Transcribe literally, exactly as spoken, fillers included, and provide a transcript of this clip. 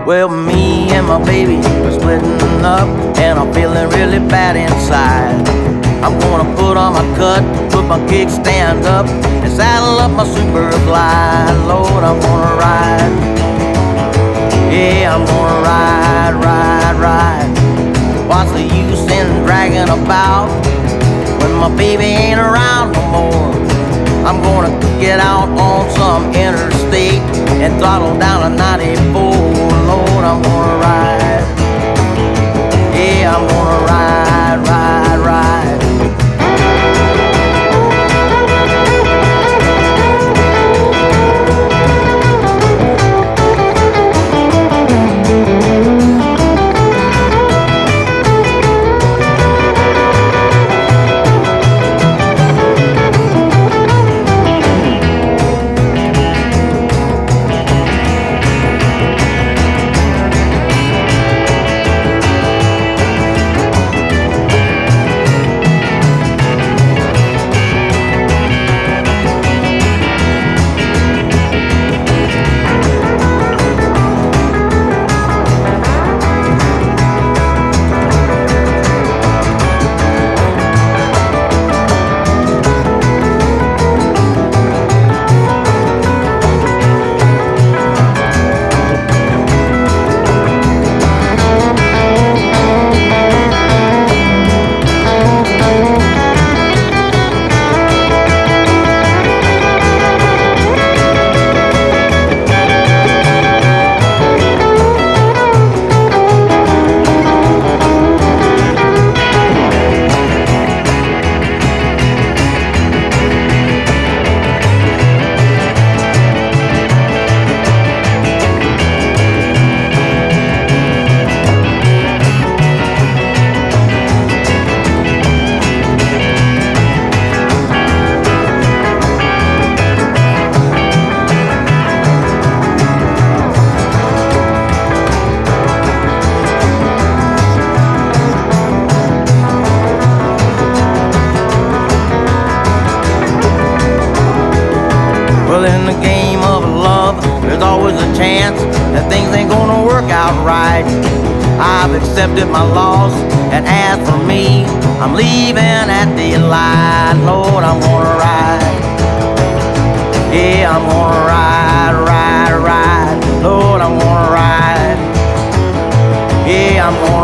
Well, me and my baby are splitting up, and I'm feeling really bad inside. I'm gonna put on my cut, put my kickstand up, and saddle up my super glide. Lord, I'm gonna ride. Yeah, I'm gonna ride, ride, ride. What's the use in dragging about when my baby ain't around no more? I'm gonna get out on some interstate and throttle down to ninety-four. Lord, I'm gonna ride. Yeah, I'm gonna ride, ride, ride. Well, in the game of love, there's always a chance that things ain't gonna work out right. I've accepted my loss, and as for me, I'm leaving at the light. Lord, I'm gonna ride. Yeah, I'm gonna ride, ride, ride. Lord, I'm gonna ride. Yeah, I'm gonna